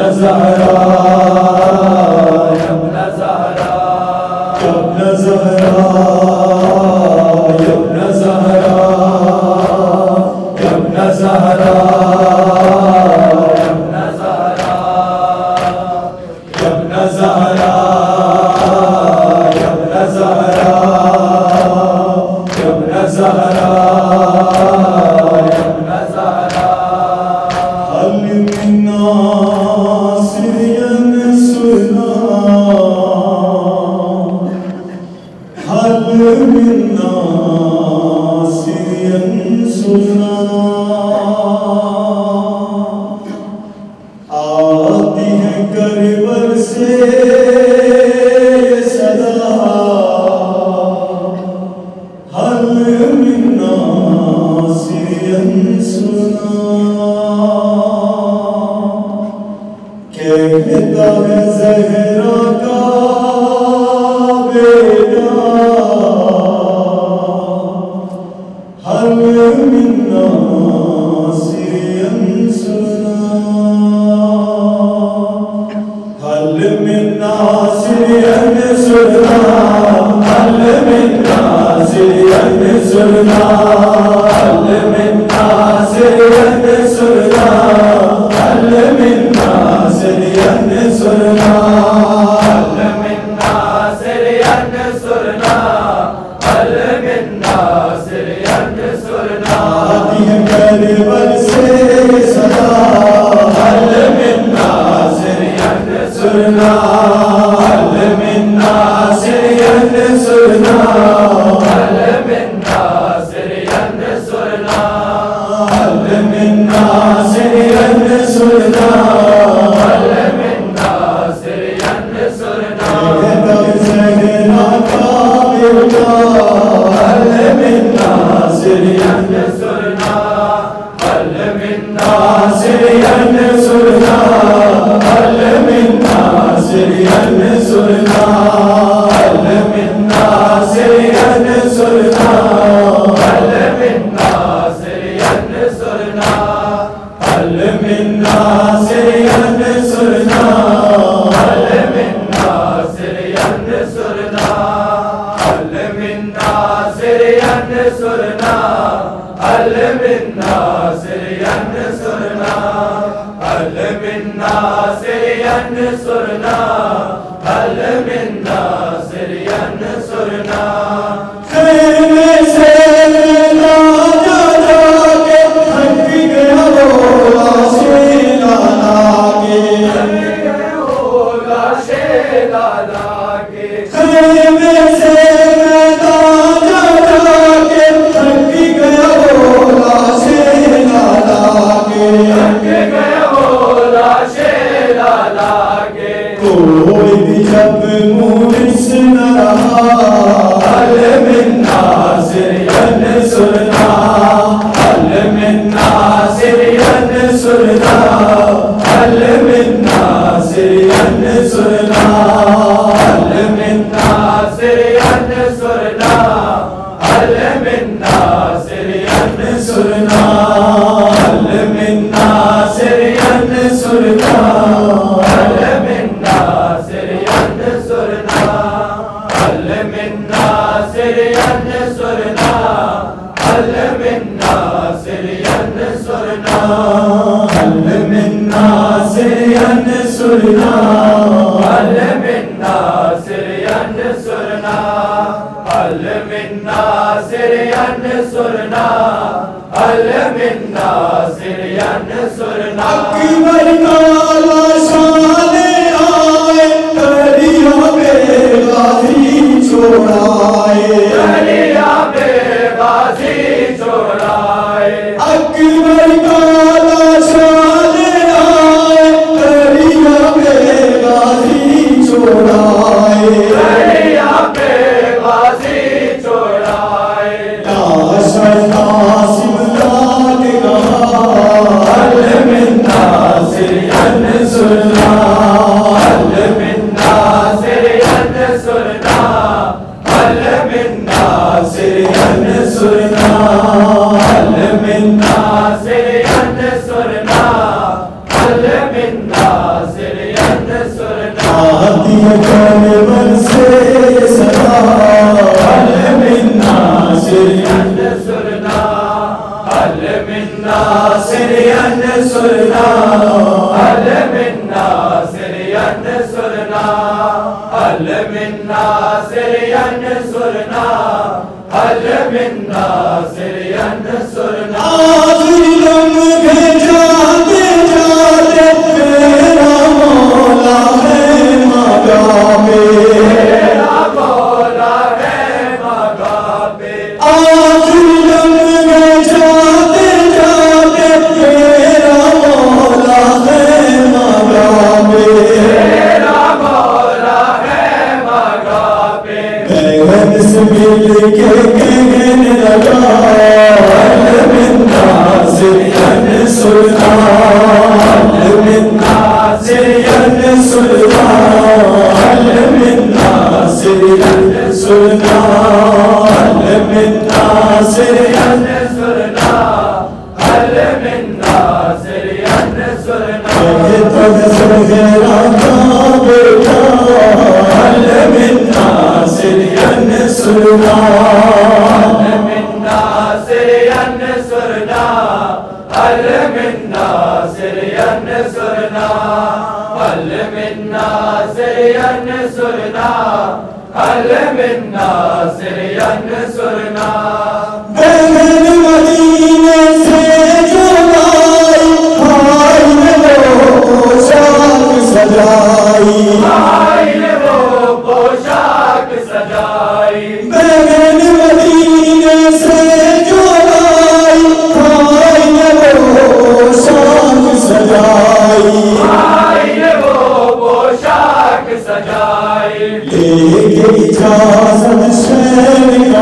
ज़हरा यमुना ज़हरा यमुना ज़हरा यमुना ज़हरा यमुना ज़हरा यमुना ज़हरा यमुना ज़हरा यमुना ज़हरा यमुना ज़हरा यमुना ज़हरा हल मिन्ना सिरियन सुना हल मिन्ना सिरियन सुना आती है करबल से सदा हल मिन्ना सिरियन सुना कहता है ज़हरा का बेटा हल मिन्ना सिरियन सुना हल मिन्ना सिरियन सुना हल मिन्ना सिरियन सुना हल मिन्ना सिरियन सुना हल मिन्ना सिरियन सुना हल मिन्ना सिरियन सुना हल मिन्ना सिरियन सुना आती है करबल से सदा हल मिन्ना सिरियन सुना हल मिन्ना सिरियन सुना हल मिन्ना सिरियन सुना हल मिन्ना सिरियन सुना हल मिन्ना सिरियन सुना ज़हरा का बेटा हल मिन्ना सिरियन सुना हल मिन्ना सिरियन सुना हल मिन्ना सिरियन सुना हल मिन्ना सिरियन सुना हल मिन्ना सिरियन सुना हल मिन्ना सिरियन सुना हल मिन्ना सिरियन सुना हल मिन्ना सिरियन सुना हल मिन्ना सिरियन सुना हल मिन्ना सिरियन सुना हल मिन्ना सिरियन सुना खेमे से ला जा के थक गया बोला से लाला के थक गया बोला से लाला के खेमे से ला जा के थक गया बोला से लाला के थक गया बोला से लाला के कोई भी जब मुनिस न रहा हल मिन्ना सिरियन सुना हल मिन्ना सिरियन सुना हल मिन्ना सिरियन सुना हल मिन्ना सिरियन सुना हल मिन्ना सिरियन सुना हल मिन्ना सिरियन सुना हल मिन्ना सिरियन सुना हल मिन्ना सिरियन सुना हल मिन्ना सिरियन सुना हल मिन्ना सिरियन सुना हल मिन्ना सिरियन सुना हल मिन्ना सिरियन सुना हल मिन्ना सिरियन सुना अकबर काला शाले आए दरिया बेगाजी छोड़ाए दरिया बेगाजी छोड़ाए अकबर काला शाले आए दरिया बेगाजी min nasir yansurna आती करबल से सदा हल min nasir yansurna हल min nasir yansurna हल min nasir yansurna हल min nasir yansurna हल min nasir yansurna आखिरी लम्हे जाते जाते तेरा मौला है मगाबे तेरा मौला है मगाबे आखिरी लम्हे जाते जाते तेरा मौला है मगाबे तेरा मौला है मगाबे गगन से मिल के कहने लगा हल min nasir yansurna हल min nasir yansurna हल min nasir yansurna हल min nasir yansurna हल min nasir yansurna ये तो ज़हरा का बेटा हल min nasir yansurna हल min nasir yansurna हल min nasir yansurna हल min nasir yansurna हल min nasir yansurna बहन मदीने से जो लाई हाय ने वो पोशाक सजाई हाय ने वो पोशाक सजाई बहन मदीने से जो लाई हाय ने वो पोशाक सजाई हाय ने वो पोशाक सजाई लेके इजाजत शहर का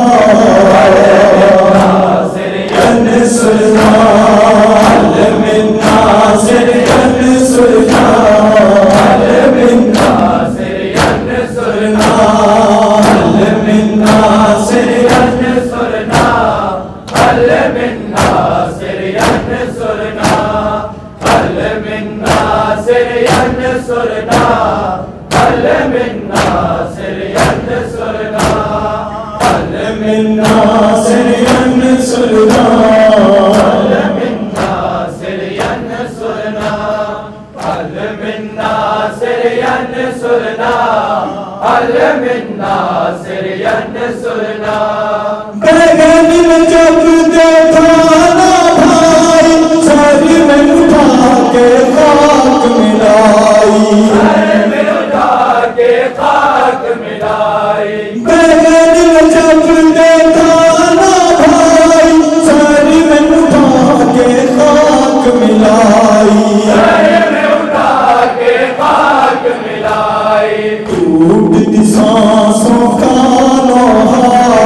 nasir yansurna hal min nasir yansurna hal min nasir yansurna hal min nasir yansurna hal min nasir yansurna hal min nasir yansurna hal min nasir yansurna hal min nasir yansurna hal min nasir yansurna hal min nasir yansurna hal min nasir yansurna बगन में जब देखा ना भाई sir में उठा के खाक मिलाई सर में उठा के खाक मिलाई बगन में जब देखा ना भाई सर में उठा के खाक मिलाई सर में उठा के खाक मिलाई टूटती सांसों का लोहा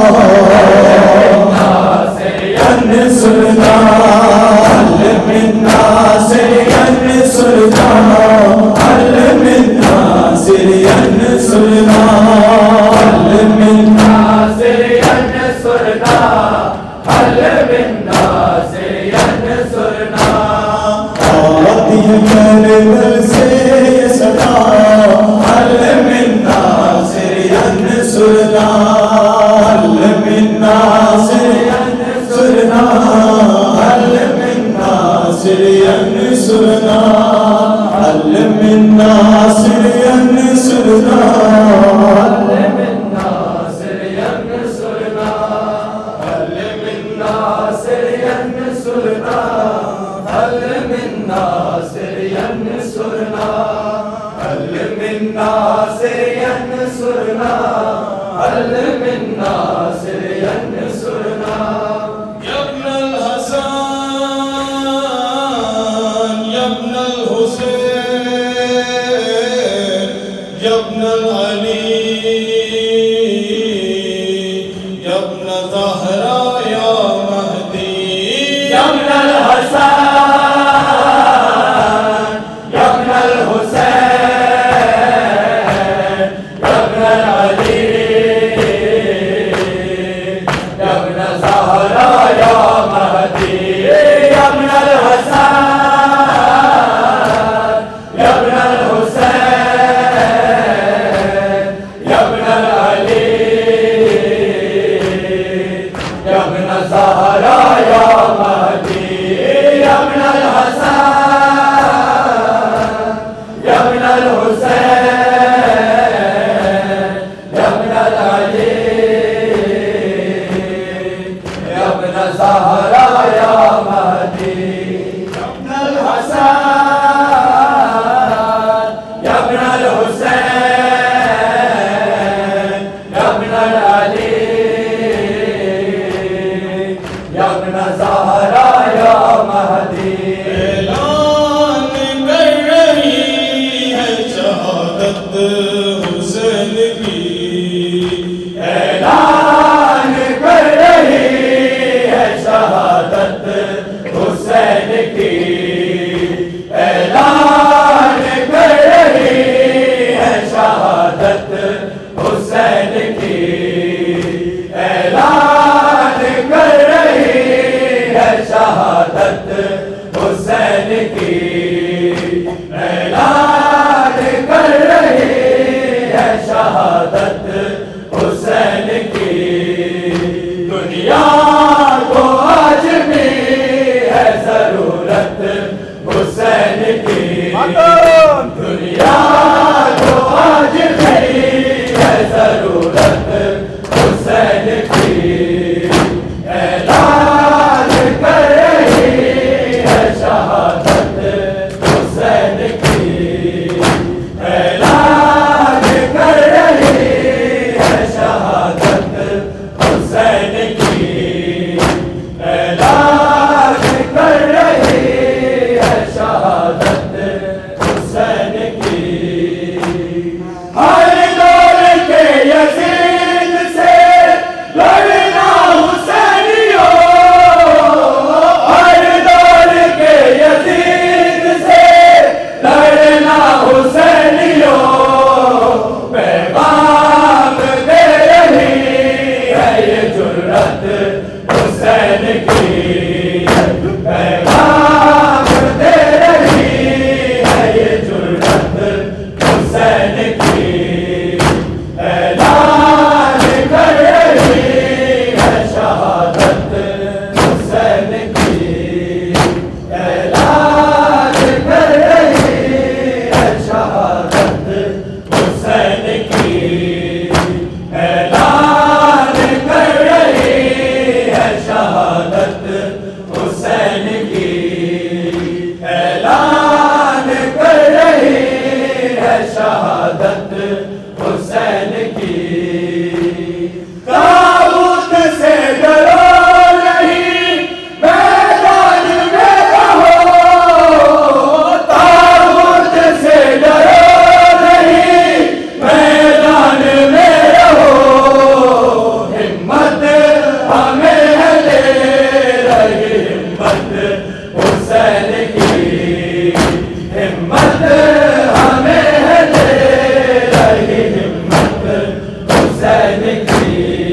yansurna hal min nasir yansurna hal min nasir yansurna hal min nasir yansurna hal min nasir yansurna आती करबल से सदा हल min nasir yansurna hal min nasir yansurna hal min nasir yansurna hal min nasir yansurna hal min nasir yansurna hal min nasir yansurna hal min nasir yansurna hal min nasir yansurna hal min nasir yansurna ya ibn al-Hasan ya ibn al-Husayn ya ibn al-Ali ya ibn Zahra ya Mahdi ya ibn al-Hasan ya ibn al-Husayn ya ibn al-Ali ya ibn Zahra ya Mahdi ya ibn al-Hasan ऐलान कर रही है शहादत हुसैन की। दुनिया को आज भी है जरूरत हुसैन की। दुनिया को आज भी है जरूरत हुसैन की। ऐलान कर रही है शहादत हुसैन की। ऐलान कर रही है शहादत हुसैन की। ऐलान कर रही है शहादत हुसैन की। हर दौर के यजीद से लड़ना हुसैनियों। हर दौर के यजीद से लड़ना हुसैनियों। पैगाम दे रही है ये जुर्रत हुसैन की। पैगाम दे रही है ये जुर्रत हुसैन की। ऐलान कर रही है शहादत हुसैन की। ऐलान कर रही है शहादत हुसैन की। ऐलान कर रही है शहादत हुसैन की। ऐलान कर रही है शहादत हुसैन की। ताबूत से डरो नहीं मैदान में रहो। ताबूत से डरो नहीं मैदान में रहो। हिम्मत हमें है ले रही हिम्मत हुसैन की। हिम्मत हमें है ले रही हिम्मत हुसैन की।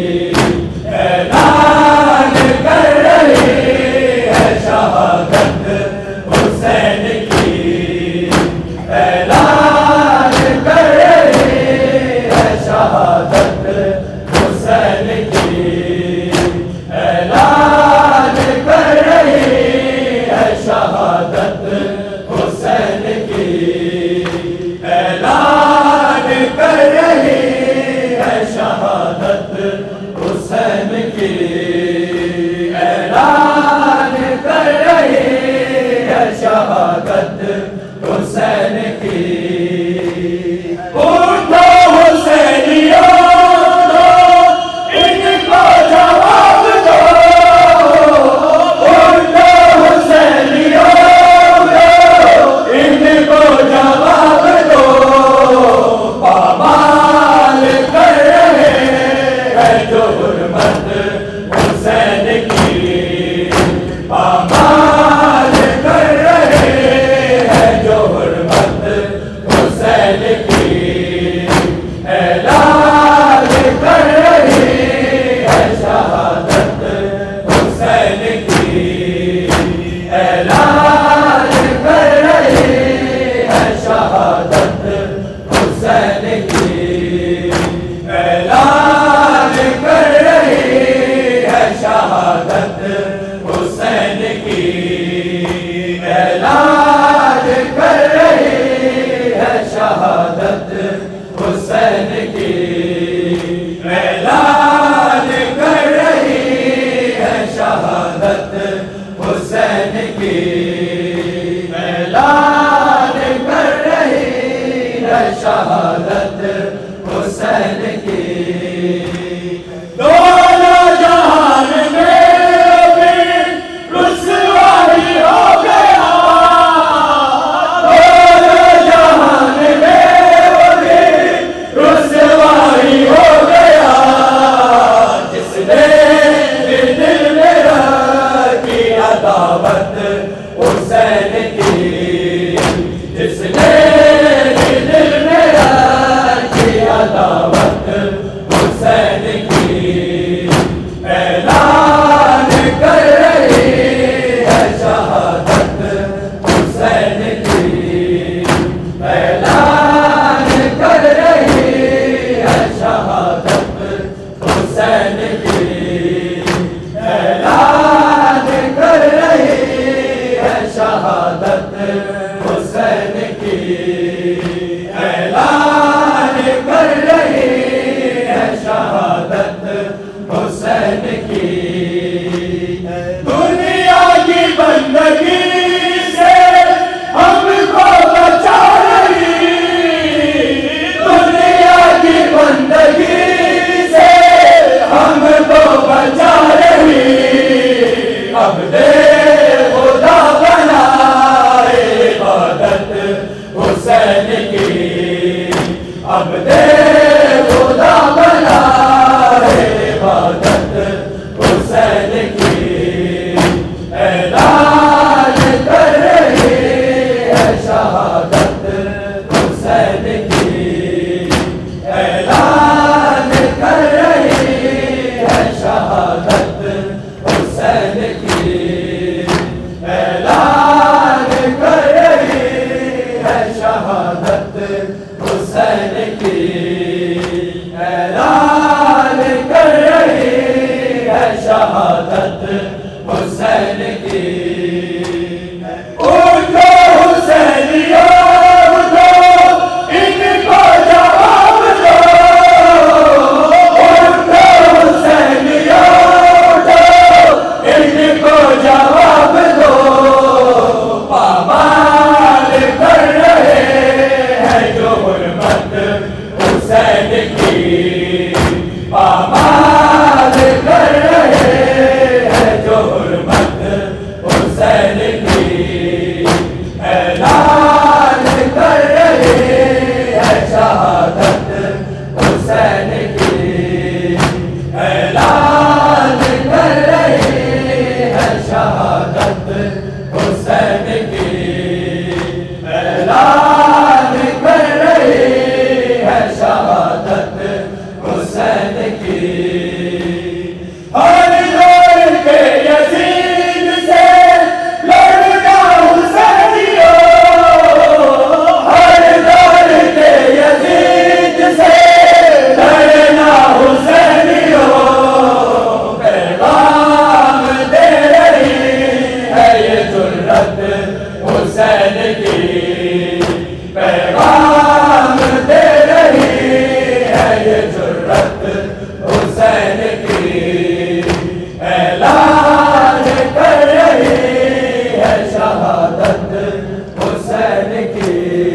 ऐलान कर रही है शहादत हुसैन की। ऐलान कर रही है शहादत हुसैन की। ऐलान कर रही है शहादत हुसैन की। ऐलान कर रही है शहादत हुसैन की। ऐलान कर रही है शहादत हुसैन की। उठो हुसैनियों दो इनको जवाब दो। उठो हुसैनियों दो इनको जवाब दो। पामाल कर रहे हैं जो हुर्मत हुसैन की। पामाल कर रहे हैं जो हुर्मत हुसैन की। ऐलान कर रही है शहादत हुसैन की। ऐलान कर रही है शहादत हुसैन की। ऐलान कर रही है शहादत हुसैन की। ऐलान कर रही है शहादत हुसैन की। ऐलान कर रही है शहादत हुसैन की। ऐलान कर रही है शहादत हुसैन की। दोनों जहान में भी रुसवाई हो गया। दोनों जहान में भी रुसवाई हो गया। जिसने भी दिल में रखी अदावत हुसैन की। जिसने भी दिल में रखी अदावत हुसैन की। ऐलान कर रही है शहादत हुसैन की। ऐलान कर रही है शहादत हुसैन की, ऐलान कर रही है शहादत हुसैन की, ऐलान कर रही है शहादत हुसैन की। दुनिया की बंदगी से हमको बचा रही, दुनिया की बंदगी से हमको बचा रही। अब दे खुदा बनाए इबादत हुसैन की, अब दे खुदा बनाए इबादत हुसैन की। ऐलान कर रही है शहादत हुसैन की, ऐलान कर रही है शहादत हुसैन की, ऐलान कर रही है शहादत हुसैन की, ऐलान कर रही है शहादत हुसैन की। उठो हुसैनियों उठो, इनको जवाब दो, उठो हुसैनियों उठो, इनको जवाब दो। पामाल कर रहे हैं जो हुर्मत हुसैन की, पामाल कर रहे हैं जो हुर्मत हुसैन की। ऐलान कर रहे हैं शहादत हुसैन की, ऐलान कर रहे हैं शहादत हुसैन की, ऐलान कर रहे हैं शहादत हुसैन की। हर दौर के यजीद से लड़ना हुसैनियों, हर दौर के यजीद से लड़ना हुसैनियों। पैगाम दे रही है ये जुर्रत हुसैन की, पैगाम दे रही है ये जुर्रत हुसैन की। ऐलान कर रही है शहादत हुसैन की,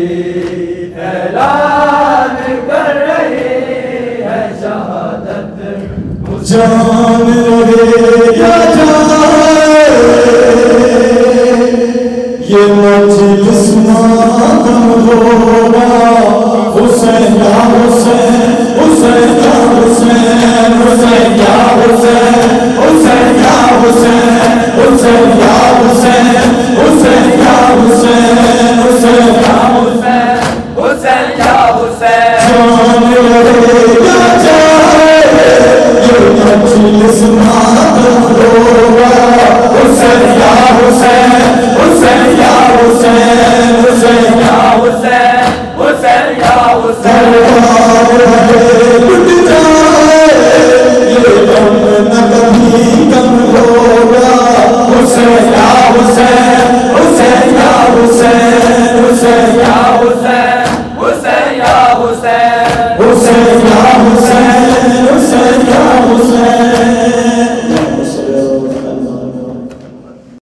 ऐलान कर रही है शहादत जान लगे या जाए ये मजलिस